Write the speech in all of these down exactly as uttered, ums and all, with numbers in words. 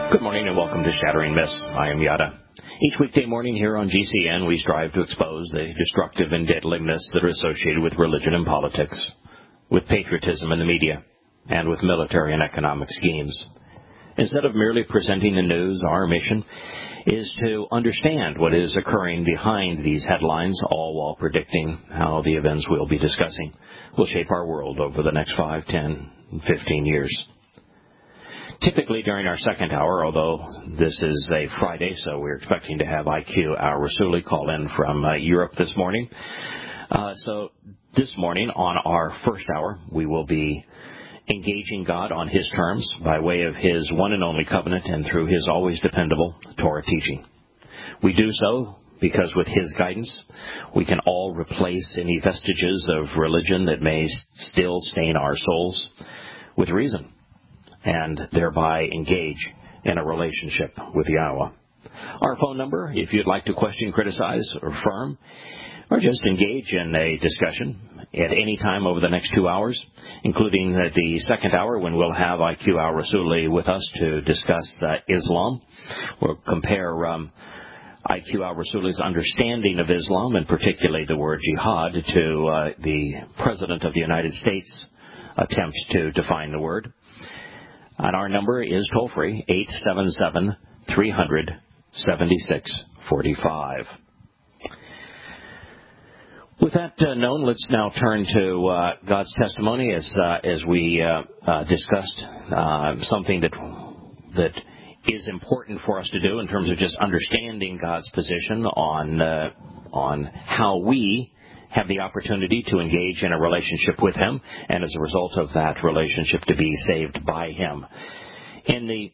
Good morning and welcome to Shattering Myths. I am Yada. Each weekday morning here on G C N, we strive to expose the destructive and deadly myths that are associated with religion and politics, with patriotism in the media, and with military and economic schemes. Instead of merely presenting the news, our mission is to understand what is occurring behind these headlines, all while predicting how the events we'll be discussing will shape our world over the next five, ten, and fifteen years. Typically during our second hour, although this is a Friday, so we're expecting to have I Q Al-Rassooli call in from uh, Europe this morning. Uh, so this morning on our first hour, we will be engaging God on His terms by way of His one and only covenant and through His always dependable Torah teaching. We do so because with His guidance, we can all replace any vestiges of religion that may still stain our souls with reason, and thereby engage in a relationship with Yahweh. Our phone number, if you'd like to question, criticize, or affirm, or just engage in a discussion at any time over the next two hours, including the second hour when we'll have I Q Al-Rassooli with us to discuss uh, Islam. We'll compare um, I Q Al-Rassooli's understanding of Islam, and particularly the word jihad, to uh, the President of the United States' attempt to define the word. And our number is toll-free, eight seven seven, three hundred, seventy-six forty-five. With that uh, known, let's now turn to uh, God's testimony as uh, as we uh, uh, discussed uh, something that that is important for us to do in terms of just understanding God's position on uh, on how we have the opportunity to engage in a relationship with Him, and as a result of that relationship to be saved by Him. In the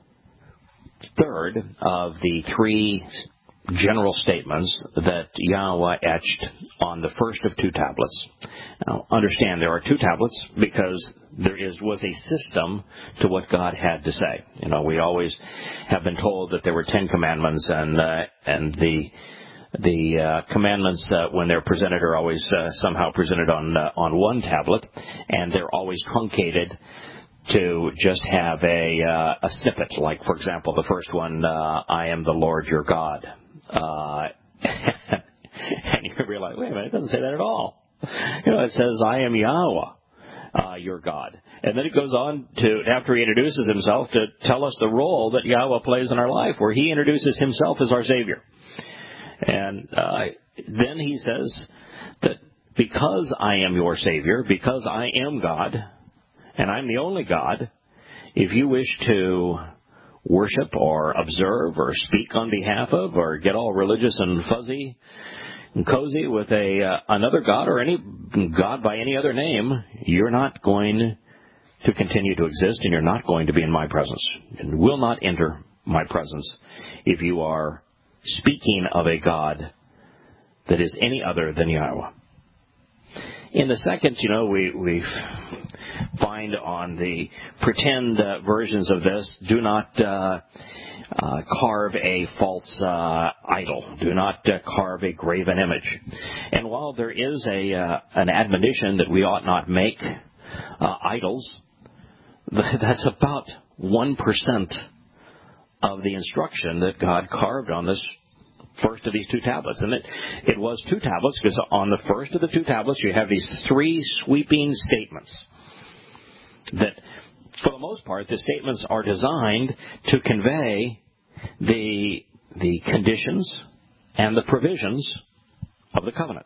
third of the three general statements that Yahweh etched on the first of two tablets. Now, understand there are two tablets because there is was a system to what God had to say. You know, we always have been told that there were Ten Commandments, and uh, and the The uh, commandments, uh, when they're presented, are always uh, somehow presented on uh, on one tablet, and they're always truncated to just have a uh, a snippet. Like, for example, the first one, uh, "I am the Lord your God," uh, and you realize, wait a minute, it doesn't say that at all. You know, it says, "I am Yahweh, uh, your God," and then it goes on to, after He introduces Himself, to tell us the role that Yahweh plays in our life, where He introduces Himself as our Savior. And uh, then He says that because I am your Savior, because I am God, and I'm the only God, if you wish to worship or observe or speak on behalf of or get all religious and fuzzy and cozy with a uh, another God or any God by any other name, you're not going to continue to exist, and you're not going to be in my presence, and will not enter my presence if you are speaking of a God that is any other than Yahweh. In the second, you know, we we find on the pretend uh, versions of this, do not uh, uh, carve a false uh, idol. Do not uh, carve a graven image. And while there is a uh, an admonition that we ought not make uh, idols, that's about one percent of the instruction that God carved on this first of these two tablets. And it, it was two tablets because on the first of the two tablets you have these three sweeping statements that, for the most part, the statements are designed to convey the, the conditions and the provisions of the covenant.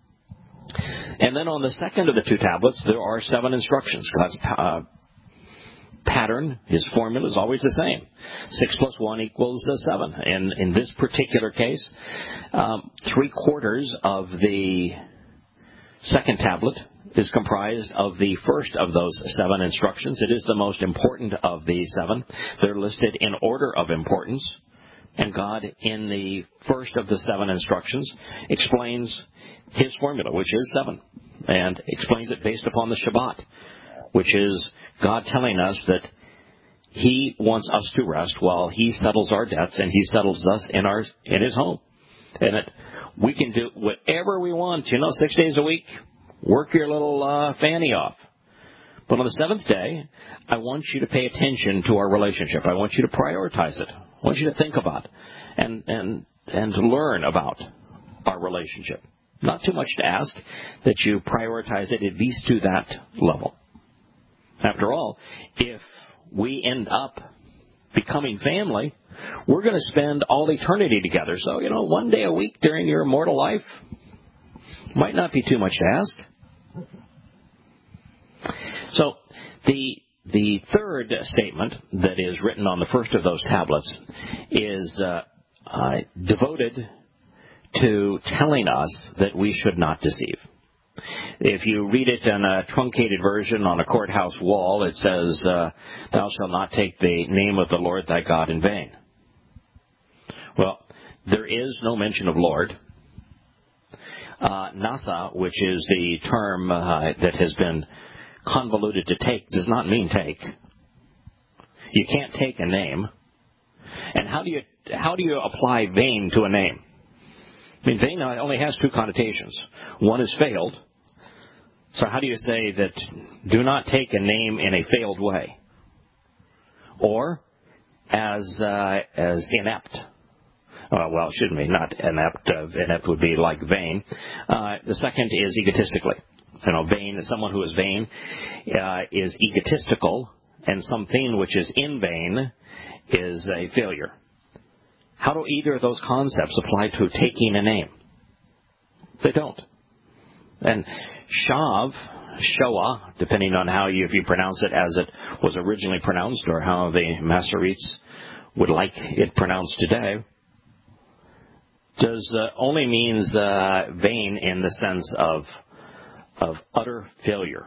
And then on the second of the two tablets there are seven instructions. God's uh, pattern, His formula is always the same. Six plus one equals uh, seven. And in this particular case, um, three quarters of the second tablet is comprised of the first of those seven instructions. It is the most important of the seven. They're listed in order of importance. And God, in the first of the seven instructions, explains His formula, which is seven, and explains it based upon the Shabbat, which is God telling us that He wants us to rest while He settles our debts, and He settles us in our in His home. And that we can do whatever we want, you know, six days a week. Work your little uh, fanny off. But on the seventh day, I want you to pay attention to our relationship. I want you to prioritize it. I want you to think about and and and to learn about our relationship. Not too much to ask that you prioritize it at least to that level. After all, if we end up becoming family, we're going to spend all eternity together. So, you know, one day a week during your mortal life might not be too much to ask. So the the third statement that is written on the first of those tablets is uh, uh, devoted to telling us that we should not deceive. If you read it in a truncated version on a courthouse wall, it says, uh, "Thou shalt not take the name of the Lord thy God in vain." Well, there is no mention of Lord. Uh, nasa, which is the term uh, that has been convoluted to take, does not mean take. You can't take a name. And how do you how do you apply vain to a name? I mean, vain only has two connotations. One is failed. So how do you say that do not take a name in a failed way? Or as uh, as inept. Uh, well, it shouldn't be, not inept. Uh, inept would be like vain. Uh, the second is egotistically. You know, vain, someone who is vain uh, is egotistical, and something which is in vain is a failure. How do either of those concepts apply to taking a name? They don't. And Shav, Shoah, depending on how you, if you pronounce it as it was originally pronounced or how the Masoretes would like it pronounced today, does uh, only means uh, vain in the sense of of utter failure.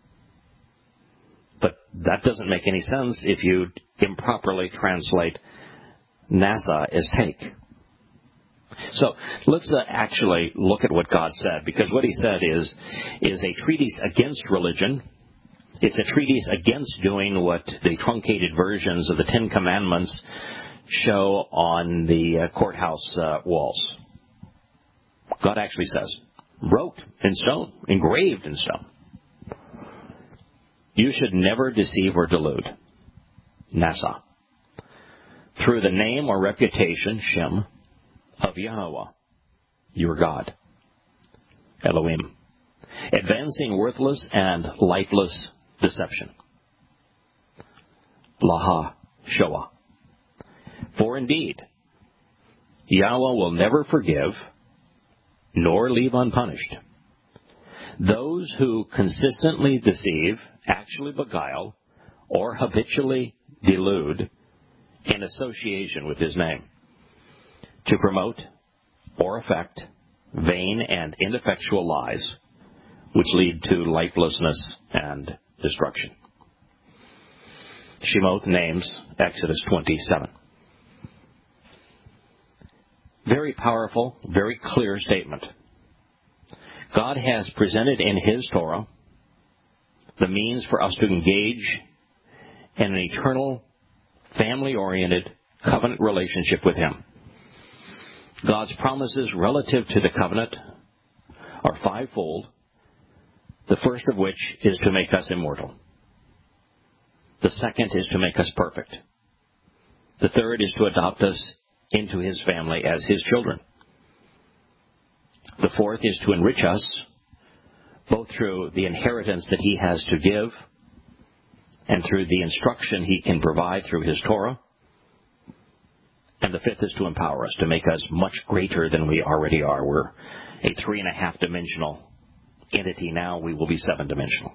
But that doesn't make any sense if you improperly translate NASA as take. So let's uh, actually look at what God said, because what he said is is a treatise against religion. It's a treatise against doing what the truncated versions of the Ten Commandments show on the uh, courthouse uh, walls. God actually says, wrote in stone, engraved in stone, you should never deceive or delude, NASA, through the name or reputation, Shem, of Yahweh, your God, Elohim, advancing worthless and lifeless deception. Laha, Shoah. For indeed, Yahweh will never forgive nor leave unpunished those who consistently deceive, actually beguile, or habitually delude in association with his name, to promote or affect vain and ineffectual lies which lead to lifelessness and destruction. Shemoth names, Exodus twenty-seven. Very powerful, very clear statement. God has presented in his Torah the means for us to engage in an eternal, family-oriented, covenant relationship with him. God's promises relative to the covenant are fivefold, the first of which is to make us immortal. The second is to make us perfect. The third is to adopt us into his family as his children. The fourth is to enrich us, both through the inheritance that he has to give and through the instruction he can provide through his Torah. And the fifth is to empower us, to make us much greater than we already are. We're a three and a half dimensional entity now. We will be seven dimensional.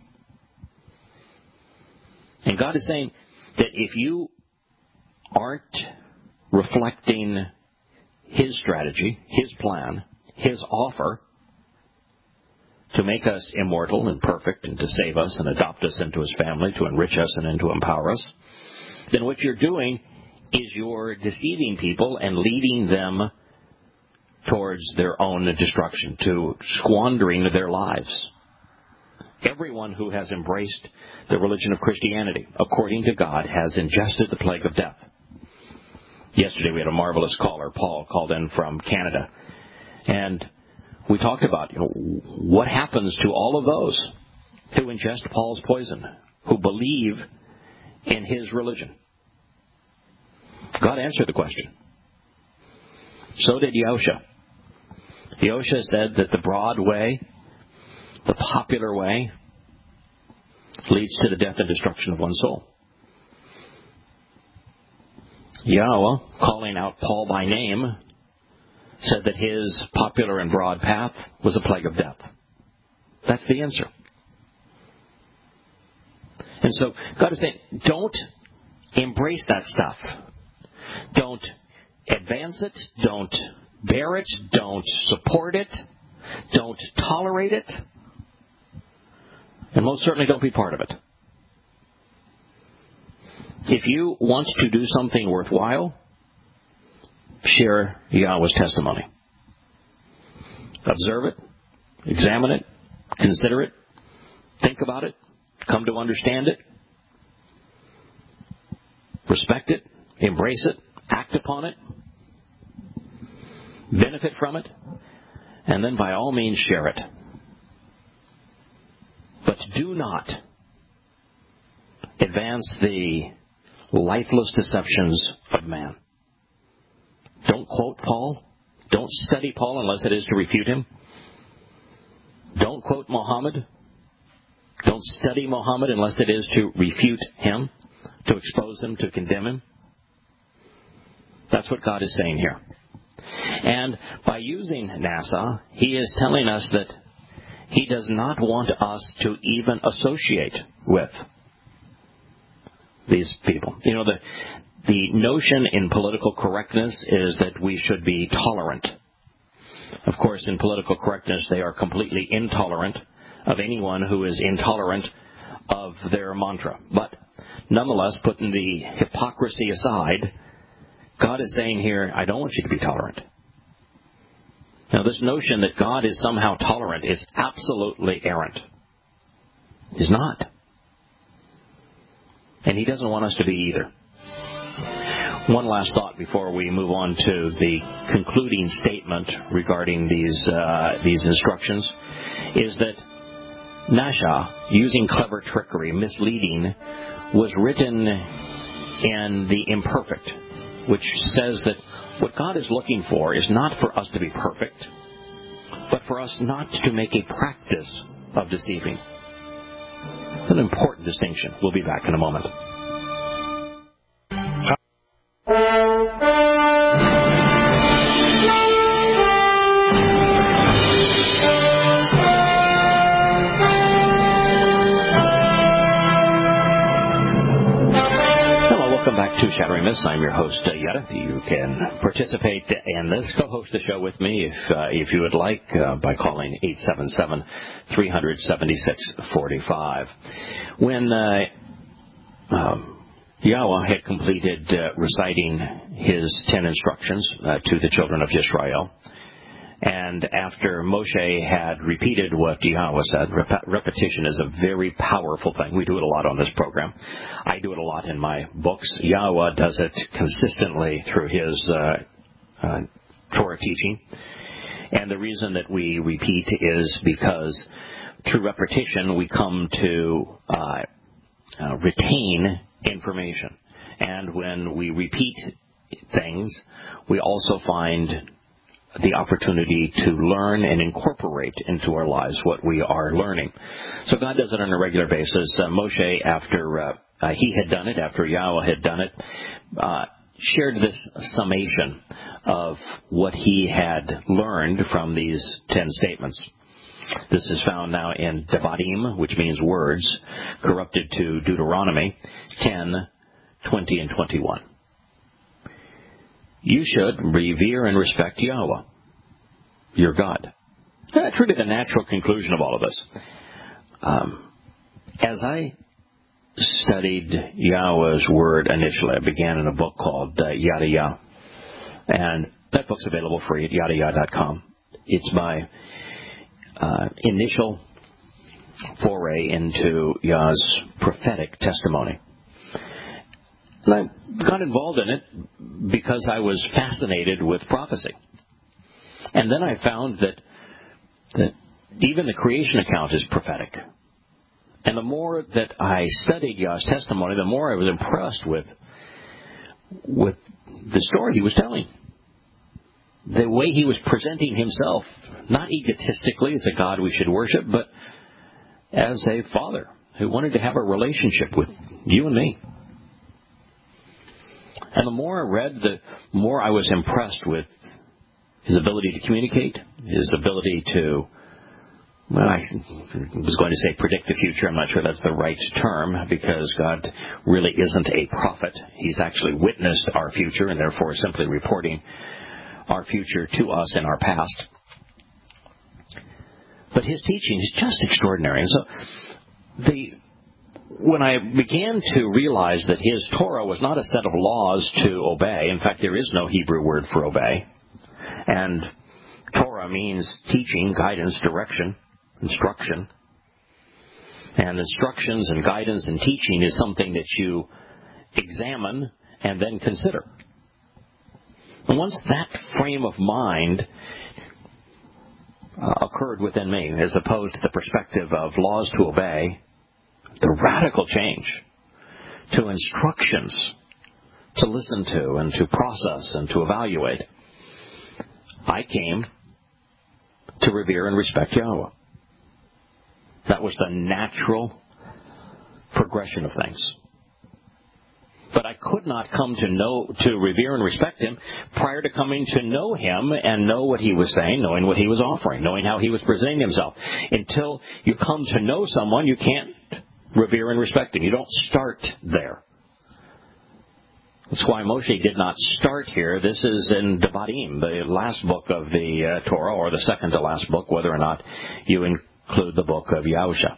And God is saying that if you aren't reflecting his strategy, his plan, his offer to make us immortal and perfect and to save us and adopt us into his family, to enrich us and to empower us, then what you're doing is you're deceiving people and leading them towards their own destruction, to squandering their lives. Everyone who has embraced the religion of Christianity, according to God, has ingested the plague of death. Yesterday we had a marvelous caller, Paul, called in from Canada. And we talked about, you know, what happens to all of those who ingest Paul's poison. who believe in his religion? God answered the question. So did Yahusha. Yahusha said that the broad way, the popular way, leads to the death and destruction of one's soul. Yahweh, calling out Paul by name, said that his popular and broad path was a plague of death. That's the answer. And so God is saying, don't embrace that stuff. Don't advance it. Don't bear it. Don't support it. Don't tolerate it. And most certainly don't be part of it. If you want to do something worthwhile, share Yahweh's testimony. Observe it, examine it, consider it, think about it, come to understand it, respect it, embrace it, act upon it, benefit from it, and then by all means share it. But do not advance the lifeless deceptions of man. Don't quote Paul. Don't study Paul unless it is to refute him. Don't quote Muhammad. Don't study Muhammad unless it is to refute him, to expose him, to condemn him. That's what God is saying here. And by using NASA, he is telling us that he does not want us to even associate with these people. You know, the the notion in political correctness is that we should be tolerant. Of course, in political correctness, they are completely intolerant of anyone who is intolerant of their mantra. But nonetheless, putting the hypocrisy aside, God is saying here, I don't want you to be tolerant. Now, this notion that God is somehow tolerant is absolutely errant. He's not. And he doesn't want us to be either. One last thought before we move on to the concluding statement regarding these uh, these instructions is that Nasha, using clever trickery, misleading, was written in the imperfect, which says that what God is looking for is not for us to be perfect, but for us not to make a practice of deceiving. It's an important distinction. We'll be back in a moment. To Shattering Myths. I'm your host, uh, Yada. You can participate in this. Co-host the show with me if uh, if you would like uh, by calling eight seven seven, three seven six, four five. When uh, um, Yahweh had completed uh, reciting his ten instructions uh, to the children of Yisrael, and after Moshe had repeated what Yahweh said, rep- repetition is a very powerful thing. We do it a lot on this program. I do it a lot in my books. Yahweh does it consistently through his uh, uh, Torah teaching. And the reason that we repeat is because through repetition we come to uh, uh, retain information. And when we repeat things, we also find the opportunity to learn and incorporate into our lives what we are learning. So God does it on a regular basis. Uh, Moshe, after uh, uh, he had done it, after Yahweh had done it, uh, shared this summation of what he had learned from these ten statements. This is found now in Devarim, which means words, corrupted to Deuteronomy ten, twenty, and twenty-one. You should revere and respect Yahweh, your God. That's really the natural conclusion of all of this. Um, as I studied Yahweh's word initially, I began in a book called uh, Yada Yah. And that book's available free at yada yah dot com. It's my uh, initial foray into Yah's prophetic testimony. And I got involved in it because I was fascinated with prophecy. And then I found that that even the creation account is prophetic. And the more that I studied Yah's testimony, the more I was impressed with, with the story he was telling. The way he was presenting himself, not egotistically as a God we should worship, but as a father who wanted to have a relationship with you and me. And the more I read, the more I was impressed with his ability to communicate, his ability to, well, I was going to say predict the future. I'm not sure that's the right term, because God really isn't a prophet. He's actually witnessed our future and therefore simply reporting our future to us in our past. But his teaching is just extraordinary. And so the when I began to realize that his Torah was not a set of laws to obey, in fact, there is no Hebrew word for obey, and Torah means teaching, guidance, direction, instruction, and instructions and guidance and teaching is something that you examine and then consider. And once that frame of mind uh, occurred within me, as opposed to the perspective of laws to obey, the radical change to instructions to listen to and to process and to evaluate, I came to revere and respect Yahweh. That was the natural progression of things. But I could not come to know, to revere and respect him prior to coming to know him and know what he was saying, knowing what he was offering, knowing how he was presenting himself. Until you come to know someone, you can't revere and respect him. You don't start there. That's why Moshe did not start here. This is in Devarim, the last book of the uh, Torah, or the second to last book, whether or not you include the book of Yahusha.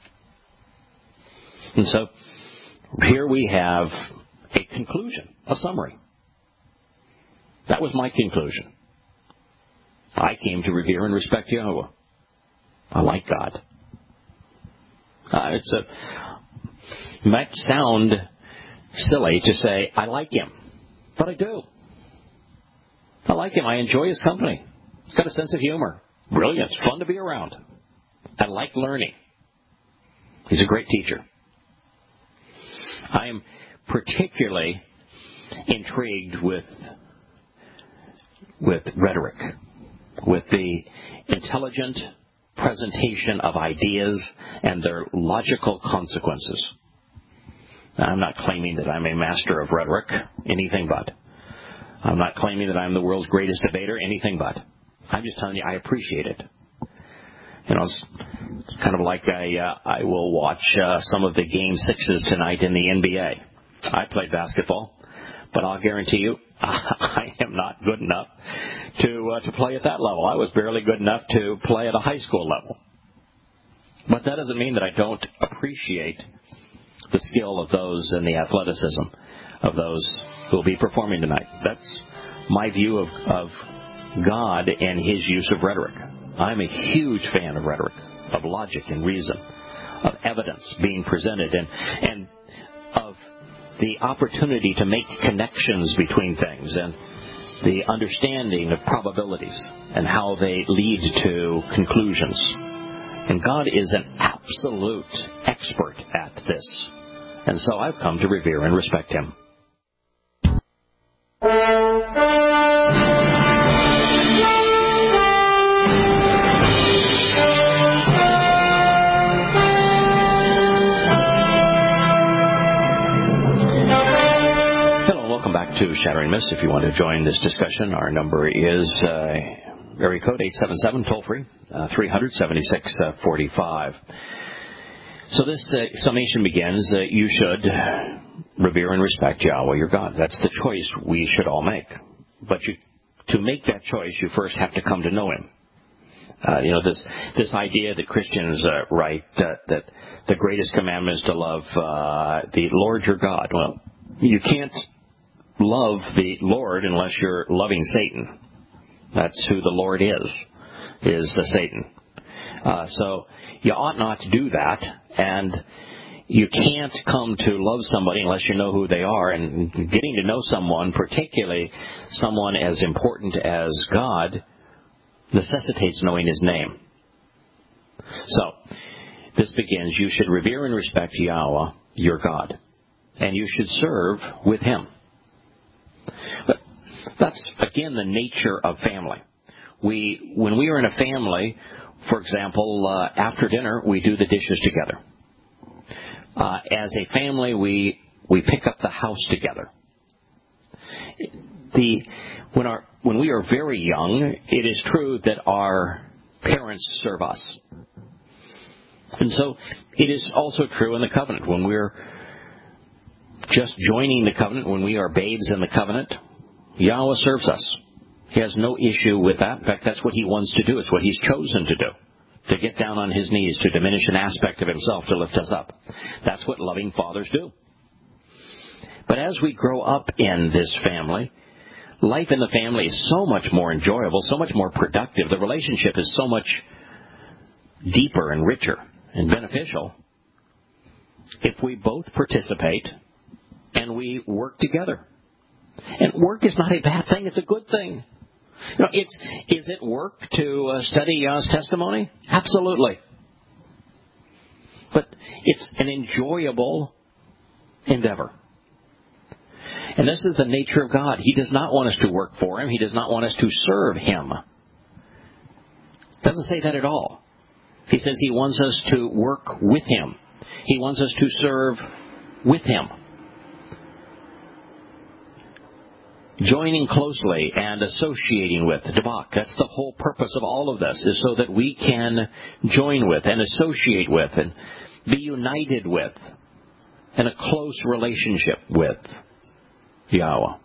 And so here we have a conclusion, a summary. That was my conclusion. I came to revere and respect Yahweh. I like God. Uh, it's a, it might sound silly to say, I like him. But I do. I like him. I enjoy his company. He's got a sense of humor. Brilliant. It's fun to be around. I like learning. He's a great teacher. I am particularly intrigued with, with rhetoric, with the intelligent presentation of ideas and their logical consequences. Now, I'm not claiming that I'm a master of rhetoric, anything but. I'm not claiming that I'm the world's greatest debater, anything but. I'm just telling you I appreciate it. You know, it's kind of like I uh, I will watch uh, some of the game sixes tonight in the N B A. I played basketball, but I'll guarantee you I am not good enough to uh, to play at that level. I was barely good enough to play at a high school level. But that doesn't mean that I don't appreciate the skill of those and the athleticism of those who will be performing tonight. That's my view of, of God and his use of rhetoric. I'm a huge fan of rhetoric, of logic and reason, of evidence being presented, and, and of the opportunity to make connections between things, and the understanding of probabilities and how they lead to conclusions. And God is an absolute expert at this. And so I've come to revere and respect him. To Shattering Mist. If you want to join this discussion, our number is uh, area code eight seven seven, toll free, uh, three hundred, seventy-six forty-five. So this uh, summation begins, uh, you should revere and respect Yahweh your God. That's the choice we should all make. But you, to make that choice, you first have to come to know him. Uh, you know, this this idea that Christians uh, write uh, that the greatest commandment is to love uh, the Lord your God. Well, you can't love the Lord unless you're loving Satan. That's who the Lord is, is uh, Satan. Uh, so you ought not to do that, and you can't come to love somebody unless you know who they are, and getting to know someone, particularly someone as important as God, necessitates knowing his name. So, this begins, you should revere and respect Yahweh, your God, and you should serve with Him. But that's, again, the nature of family. We, when we are in a family, for example, uh, after dinner, we do the dishes together. Uh, as a family, we we pick up the house together. The when our when we are very young, it is true that our parents serve us, and so it is also true in the covenant. When we're just joining the covenant, when we are babes in the covenant, Yahweh serves us. He has no issue with that. In fact, that's what He wants to do. It's what He's chosen to do. To get down on His knees, to diminish an aspect of Himself, to lift us up. That's what loving fathers do. But as we grow up in this family, life in the family is so much more enjoyable, so much more productive. The relationship is so much deeper and richer and beneficial if we both participate and we work together. And work is not a bad thing. It's a good thing. You know, it's, is it work to uh, study Yah's testimony? Absolutely. But it's an enjoyable endeavor. And this is the nature of God. He does not want us to work for Him. He does not want us to serve Him. Doesn't say that at all. He says He wants us to work with Him. He wants us to serve with Him. Joining closely and associating with, Dabak, that's the whole purpose of all of this, is so that we can join with and associate with and be united with in a close relationship with Yahweh.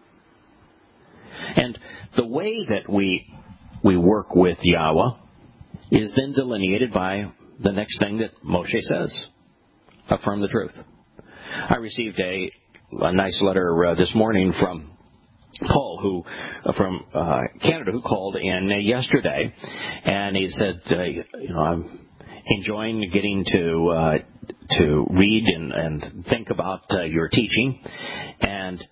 And the way that we we work with Yahweh is then delineated by the next thing that Moshe says. Affirm the truth. I received a, a nice letter uh, this morning from Paul, who uh, from uh, Canada, who called in uh, yesterday, and he said, uh, you know, I'm enjoying getting to uh, to read and, and think about uh, your teaching, and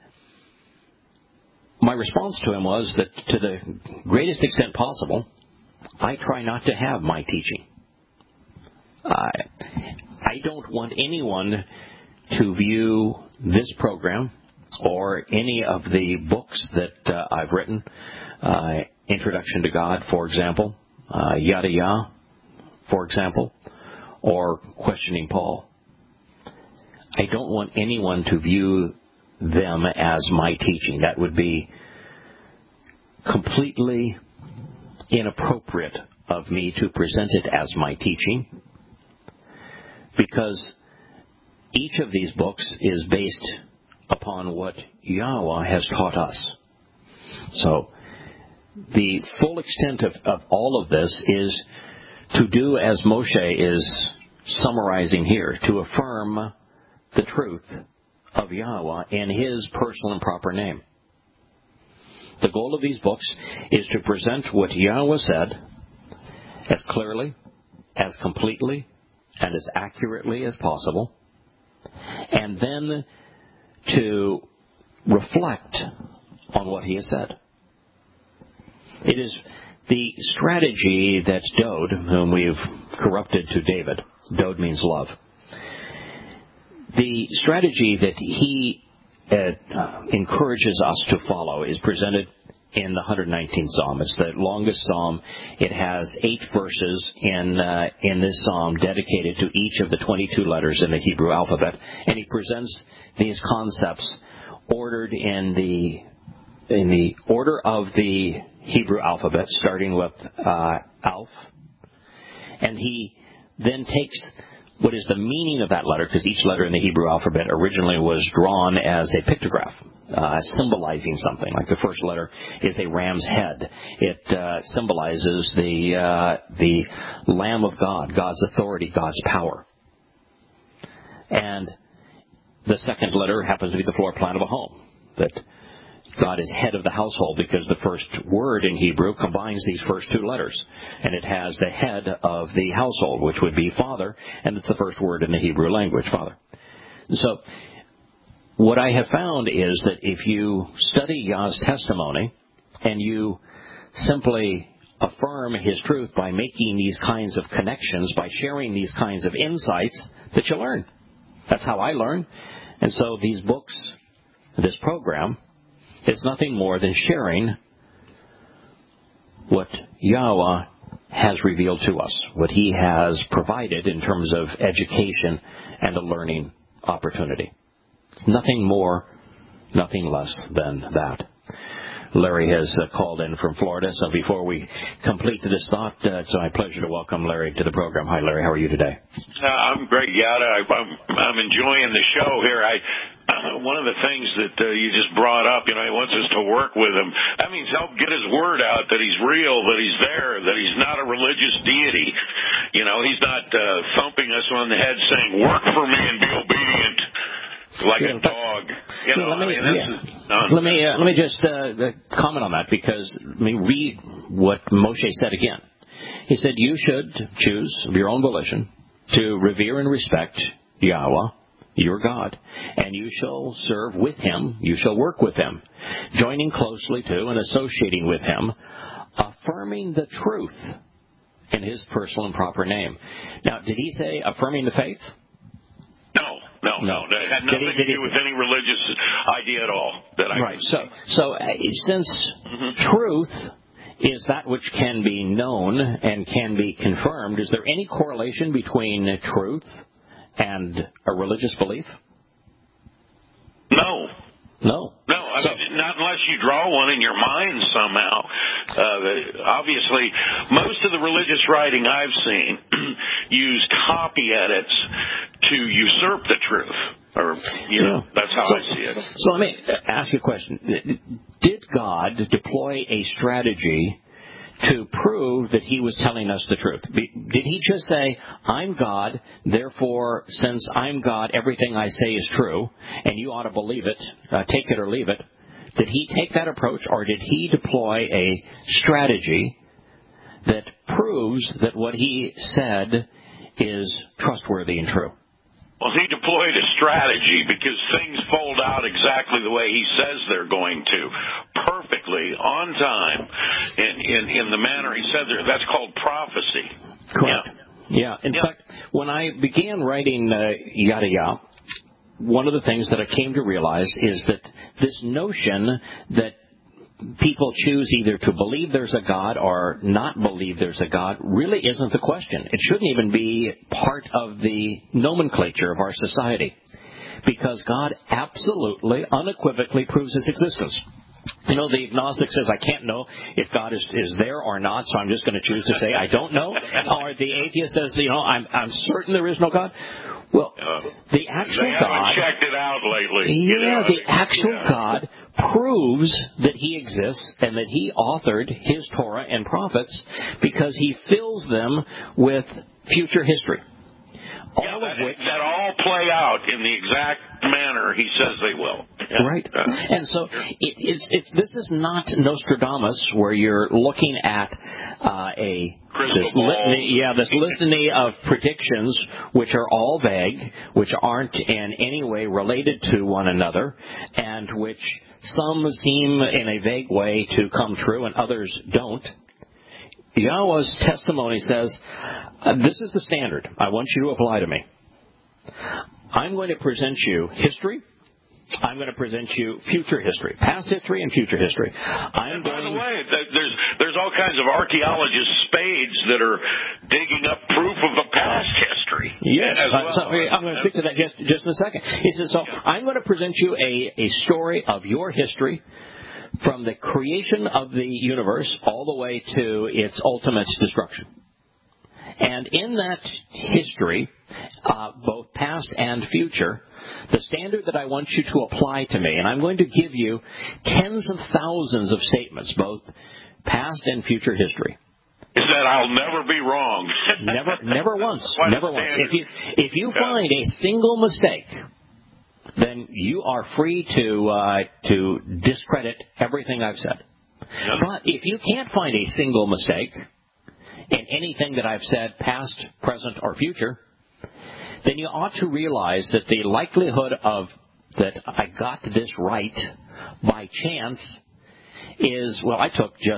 my response to him was that to the greatest extent possible, I try not to have my teaching. I I don't want anyone to view this program or any of the books that uh, I've written, uh, Introduction to God, for example, uh, Yada Yah, for example, or Questioning Paul. I don't want anyone to view them as my teaching. That would be completely inappropriate of me to present it as my teaching, because each of these books is based upon what Yahweh has taught us. So, the full extent of, of all of this is to do as Moshe is summarizing here, to affirm the truth of Yahweh in His personal and proper name. The goal of these books is to present what Yahweh said as clearly, as completely, and as accurately as possible, and then to reflect on what He has said. It is the strategy that Dode, whom we've corrupted to David, Dode means love, the strategy that he uh, encourages us to follow is presented in the one hundred nineteenth Psalm. It's the longest psalm. It has eight verses in uh, in this psalm dedicated to each of the twenty-two letters in the Hebrew alphabet. And he presents these concepts ordered in the in the order of the Hebrew alphabet, starting with uh, Aleph. And he then takes what is the meaning of that letter, because each letter in the Hebrew alphabet originally was drawn as a pictograph, uh, symbolizing something. Like the first letter is a ram's head. It uh, symbolizes the uh, the Lamb of God, God's authority, God's power. And the second letter happens to be the floor plan of a home, that God is head of the household, because the first word in Hebrew combines these first two letters. And it has the head of the household, which would be father, and it's the first word in the Hebrew language, father. So, what I have found is that if you study Yah's testimony, and you simply affirm His truth by making these kinds of connections, by sharing these kinds of insights that you learn. That's how I learn. And so these books, this program, is nothing more than sharing what Yahweh has revealed to us, what He has provided in terms of education and a learning opportunity. It's nothing more, nothing less than that. Larry has uh, called in from Florida, so before we complete this thought, uh, it's my pleasure to welcome Larry to the program. Hi, Larry. How are you today? Uh, I'm great, Yada. I, I'm, I'm enjoying the show here. I uh, one of the things that uh, you just brought up, you know, he wants us to work with him. That means help get his word out that he's real, that he's there, that he's not a religious deity. You know, he's not uh, thumping us on the head saying, work for me and be obedient. Like yeah, a dog. You know, let me, I mean, yeah. let me, uh, let me just uh, comment on that, because let me read what Moshe said again. He said, you should choose of your own volition to revere and respect Yahweh, your God, and you shall serve with Him, you shall work with Him, joining closely to and associating with Him, affirming the truth in His personal and proper name. Now, did he say affirming the faith? No. No, no, that had nothing he, to do with any religious idea at all. That I right. So, so uh, since mm-hmm. truth is that which can be known and can be confirmed, is there any correlation between truth and a religious belief? No. No. No, I so, mean, not unless you draw one in your mind somehow. Uh, obviously, most of the religious writing I've seen use copy edits to usurp the truth. Or, you know, yeah. that's how so, I see it. So let me ask you a question. Did God deploy a strategy to prove that He was telling us the truth? Did He just say, I'm God, therefore, since I'm God, everything I say is true, and you ought to believe it, uh, take it or leave it? Did He take that approach, or did He deploy a strategy that proves that what He said is trustworthy and true? Well, He deployed a strategy because things fold out exactly the way He says they're going to, perfectly, on time, in, in, in the manner He said there. That's called prophecy. Correct. Yeah. yeah. In yeah. fact, when I began writing uh, Yada Yah, one of the things that I came to realize is that this notion that people choose either to believe there's a God or not believe there's a God really isn't the question. It shouldn't even be part of the nomenclature of our society, because God absolutely, unequivocally proves His existence. You know, the agnostic says, I can't know if God is, is there or not, so I'm just going to choose to say I don't know. Or the atheist says, you know, I'm, I'm certain there is no God. Well, uh, the actual they God... They haven't checked it out lately. Yeah, you know? the actual yeah. God proves that He exists and that He authored His Torah and prophets because He fills them with future history. All yeah, of that, which that all play out in the exact manner He says they will. Yeah. Right. Uh, and so it, it's, it's, this is not Nostradamus, where you're looking at uh, a this litany, yeah, this litany of predictions which are all vague, which aren't in any way related to one another, and which some seem in a vague way to come true and others don't. Yahweh's testimony says, uh, this is the standard I want you to apply to me. I'm going to present you history. I'm going to present you future history, past history and future history. I'm and by going... the way, there's there's all kinds of archaeologist spades that are digging up proof of a past history. Yes, as well. uh, so I'm going to speak to that just just in a second. He says, so I'm going to present you a, a story of your history from the creation of the universe all the way to its ultimate destruction. And in that history, uh, both past and future, the standard that I want you to apply to me, and I'm going to give you tens of thousands of statements, both past and future history. Is that I'll never be wrong. never, never once. What never once. If you if you yeah. find a single mistake, then you are free to uh, to discredit everything I've said. Yeah. But if you can't find a single mistake in anything that I've said, past, present, or future, then you ought to realize that the likelihood of that I got this right by chance is, well, I took just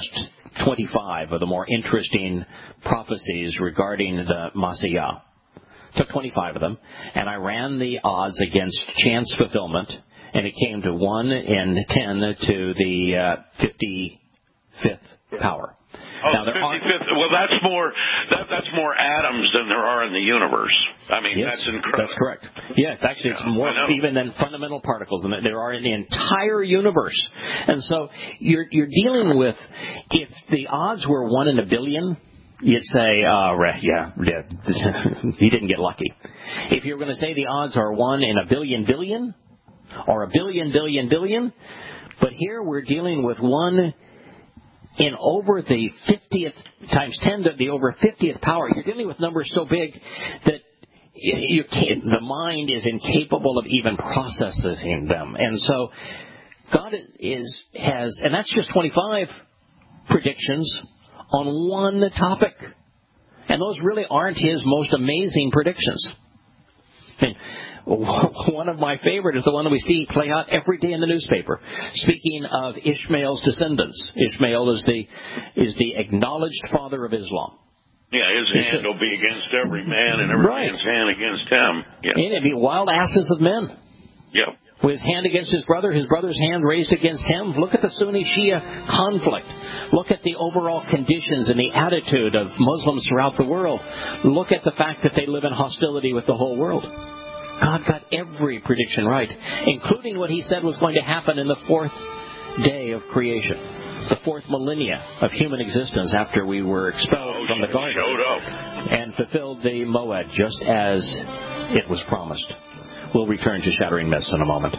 twenty-five of the more interesting prophecies regarding the Messiah. Took twenty-five of them, and I ran the odds against chance fulfillment, and it came to one in ten to the uh, fifty-fifth power. Oh, now, there fifty-fifth. Well, that's more that, that's more atoms than there are in the universe. I mean, yes, that's incredible. That's correct. Yes, actually, it's yeah, more even than fundamental particles than there are in the entire universe. And so you're you're dealing with, if the odds were one in a billion, you'd say, uh, yeah, yeah, he didn't get lucky. If you're going to say the odds are one in a billion billion, or a billion billion billion, but here we're dealing with one in over the fiftieth times ten to the over fiftieth power. You're dealing with numbers so big that you can't, the mind is incapable of even processing them. And so God is has, and that's just twenty-five predictions on one topic. And those really aren't his most amazing predictions. I mean, one of my favorite is the one that we see play out every day in the newspaper. Speaking of Ishmael's descendants, Ishmael is the is the acknowledged father of Islam. Yeah, his hand will be against every man and every right. man's hand against him. Yeah. And it'd be wild asses of men. Yep. With his hand against his brother, his brother's hand raised against him. Look at the Sunni-Shia conflict. Look at the overall conditions and the attitude of Muslims throughout the world. Look at the fact that they live in hostility with the whole world. God got every prediction right, including what he said was going to happen in the fourth day of creation, the fourth millennia of human existence after we were expelled oh, from the garden, showed up. and fulfilled the Moed just as it was promised. We'll return to Shattering Myths in a moment.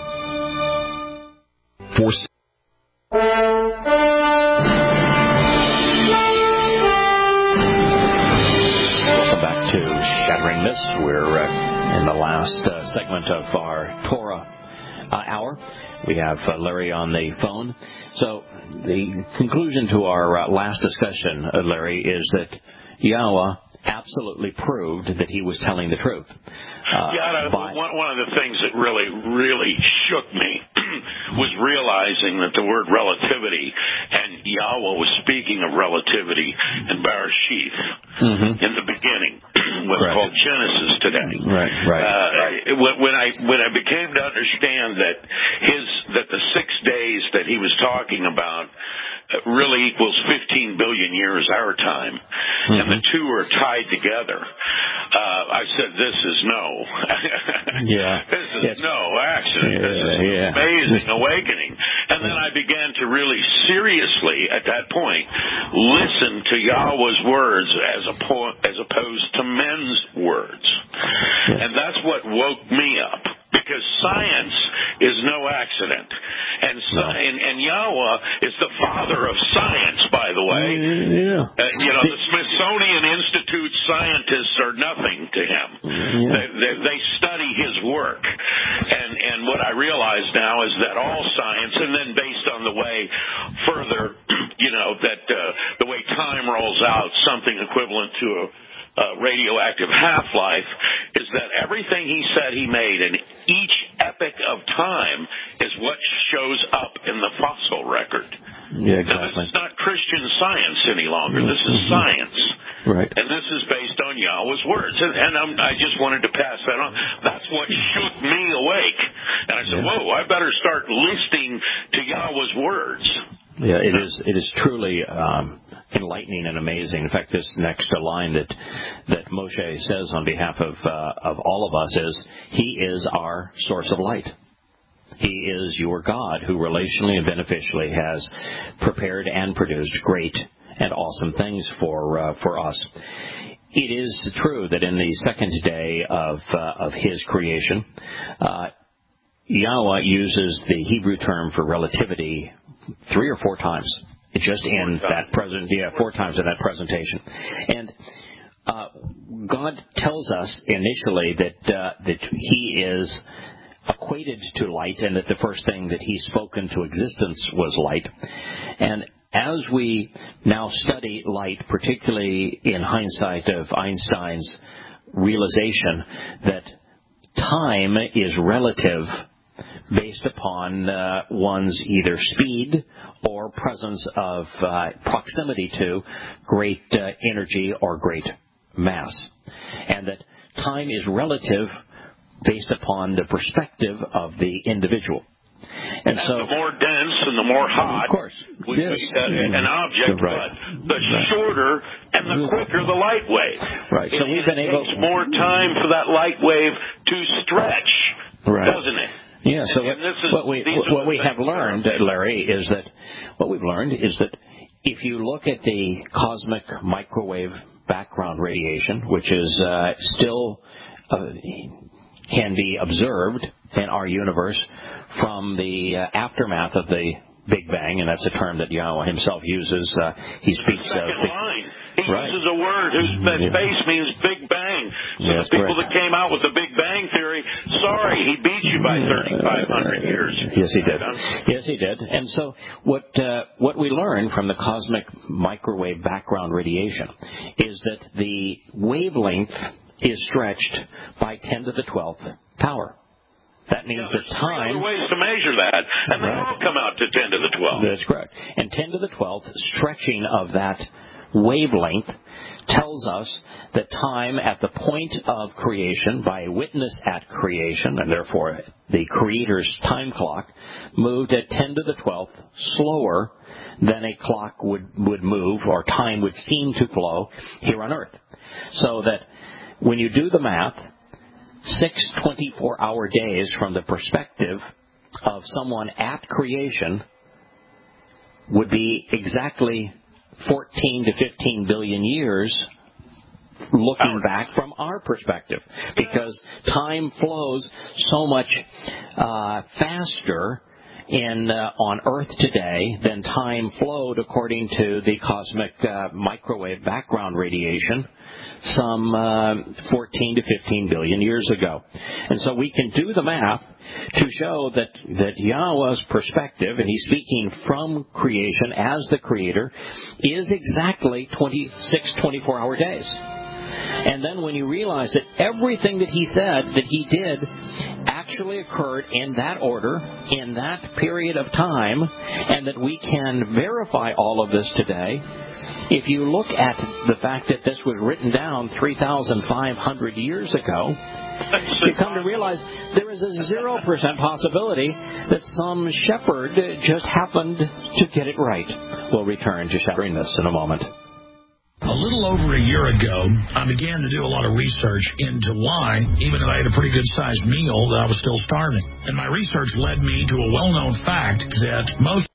For Welcome back to Shattering Myths. We're uh, in the last uh, segment of our Torah uh, hour. We have uh, Larry on the phone. So the conclusion to our uh, last discussion, uh, Larry, is that Yahweh absolutely proved that he was telling the truth. Uh, yeah, by, one, one of the things that really, really shook me was realizing that the word relativity, and Yahweh was speaking of relativity in Bereshith mm-hmm. in the beginning, what's right. called Genesis today. Right, right. Uh, when, when I when I became to understand that his that the six days that he was talking about really equals fifteen billion years our time, mm-hmm. and the two are tied together. Uh, I said, "This is no, yeah, this is yes. no accident. Yeah, this is yeah. an amazing awakening." And then I began to really seriously, at that point, listen to Yahweh's words as a po- as opposed to men's words, yes. and that's what woke me up. Because science is no accident. And, no. and and Yahweh is the father of science, by the way. Yeah. Uh, you know, the Smithsonian Institute scientists are nothing to him. Yeah. They, they, they study his work. And, and what I realize now is that all science, and then based on the way further, you know, that uh, the way time rolls out, something equivalent to a Uh, radioactive half-life, is that everything he said he made in each epoch of time is what shows up in the fossil record. Yeah, exactly. Now, this is not Christian science any longer. This is mm-hmm. science. Right. And this is based on Yahweh's words. And, and I'm, I just wanted to pass that on. That's what shook me awake. And I said, yeah. whoa, I better start listening to Yahweh's words. Yeah, it is. It is truly um, enlightening and amazing. In fact, this next line that that Moshe says on behalf of uh, of all of us is, "He is our source of light. He is your God, who relationally and beneficially has prepared and produced great and awesome things for uh, for us." It is true that in the second day of uh, of His creation, uh, Yahweh uses the Hebrew term for relativity three or four times, just in that present, yeah, four times in that presentation. And uh, God tells us initially that uh, that He is equated to light, and that the first thing that He spoke into existence was light. And as we now study light, particularly in hindsight of Einstein's realization that time is relative based upon uh, one's either speed or presence of uh, proximity to great uh, energy or great mass. And that time is relative based upon the perspective of the individual. And, and so, the more dense and the more hot, of course, we yes, make that an object, right. but the shorter and the quicker the light wave. Right. So it, we've been it able. takes more time for that light wave to stretch, right. doesn't it? Yeah. So and what, is, what we what we have learned, Larry, is that what we've learned is that if you look at the cosmic microwave background radiation, which is uh, still uh, can be observed in our universe from the uh, aftermath of the Big Bang, and that's a term that Yahweh himself uses. Uh, he speaks Second of... The, line. He right. uses a word whose yeah. base means Big Bang. So yes, the people correct. that came out with the Big Bang Theory, sorry, he beat you by thirty-five hundred years. Yes, he did. Yes, he did. And so what uh, what we learned from the cosmic microwave background radiation is that the wavelength is stretched by ten to the twelfth power. That means yeah, that time... There are ways to measure that, and right. they all come out to ten to the twelfth. That's correct. And ten to the twelfth stretching of that wavelength tells us that time at the point of creation, by a witness at creation, and therefore the Creator's time clock, moved at ten to the twelfth slower than a clock would, would move, or time would seem to flow here on Earth. So that when you do the math, six twenty-four hour days from the perspective of someone at creation would be exactly fourteen to fifteen billion years looking back from our perspective, because time flows so much uh, faster in uh, on Earth today than time flowed according to the cosmic uh, microwave background radiation some uh, fourteen to fifteen billion years ago. And so we can do the math to show that, that Yahweh's perspective, and he's speaking from creation as the Creator, is exactly twenty-six, twenty-four hour days. And then when you realize that everything that he said that he did actually occurred in that order, in that period of time, and that we can verify all of this today, if you look at the fact that this was written down three thousand five hundred years ago, you come to realize there is a zero percent possibility that some shepherd just happened to get it right. We'll return to sharing this in a moment. A little over a year ago, I began to do a lot of research into why, even though I had a pretty good-sized meal, that I was still starving. And my research led me to a well-known fact that most